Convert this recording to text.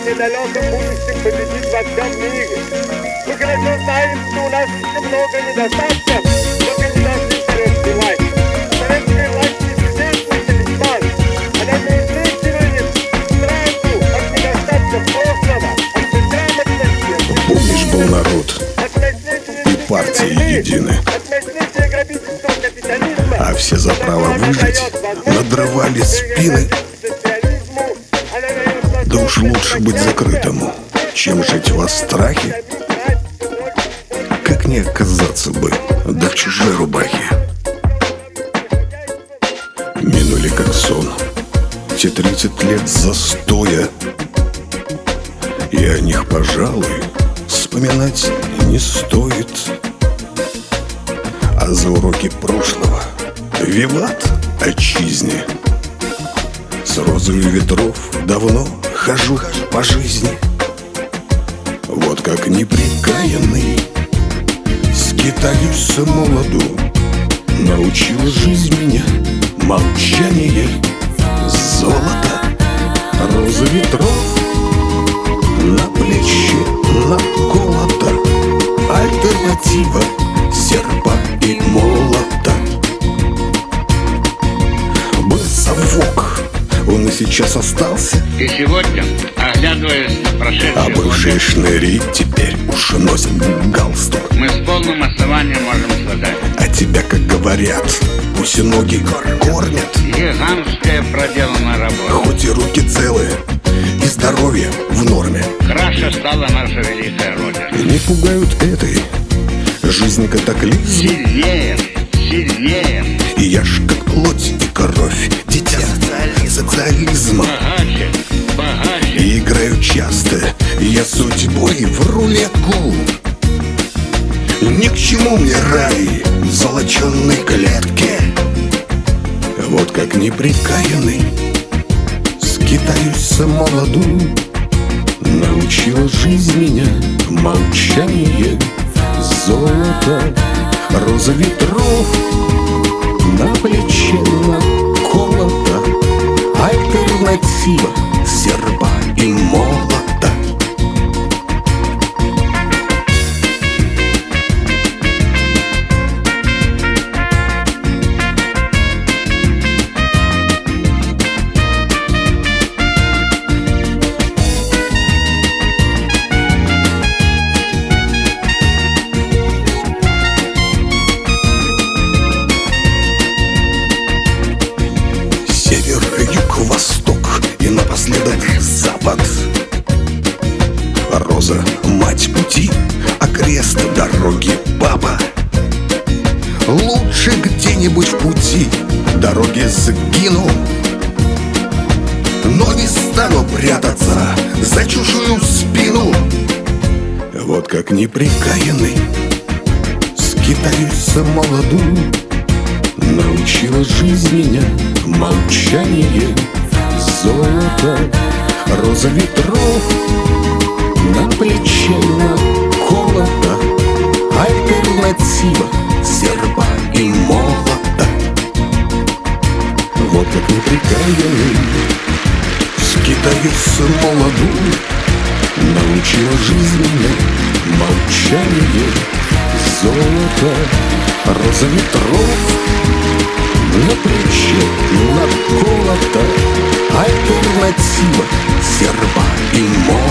недалеком будущем победит во всем мире. Мы хорошо знаем, что у нас еще много недостатков, только не должны советской власти. Советская власть не чудесный талисман. Она не исследует стражу от недостатков прошлого, от безграмотности. Помнишь, был народ, и партии едины, а все за право выжить надрывали спины. Да уж лучше быть закрытому, чем жить во страхе. Как не оказаться бы, да в чужой рубахе. Минули как сон те 30 лет застоя, и о них, пожалуй, вспоминать не стоит. А за уроки прошлого виват отчизне. С розою ветров давно хожу по жизни. Вот как неприкаянный скитаюсь молоду. Научила жизнь меня молчание, золото, роза ветров на плече наколота, альтернатива серпа и молота. Был совок, он и сейчас остался. И сегодня, оглядываясь на прошедшие а бывшие шныри теперь уж носят галстук. мы с полным основанием можем сказать: А тебя, как говорят, гусеноги кормят. гигантская проделанная работа. Хоть и руки целые, и здоровье в норме. Краше стала наша великая Родина. Не пугают этой жизни катаклизм. Сильнее, сильнее, И я ж как плоть и кровь, дитя социализма. богаче, богаче. И играю часто я судьбой в рулетку. Ни к чему мне рай в золоченной клетке. Вот как неприкаянный скитаюсь молоду. Научила жизнь меня молчание, золото, роза ветров на плече наколота, альтернатива серпа и молота. Север, юг, восток и напоследок запад. Роза, мать пути, а крест дороги папа. Лучше где-нибудь в пути дороги сгину, но не стану прятаться за чужую спину. Вот как неприкаянный скитаюсь молоду. Научила жизнь меня молчание, золото, роза ветров на плече наколота, альтернатива серпа и молота. Вот как неприкаянный скитаюсь молоду. Научила жизнь меня молчание, золото, роза ветров на плече наколота, альтернатива серпа и молота.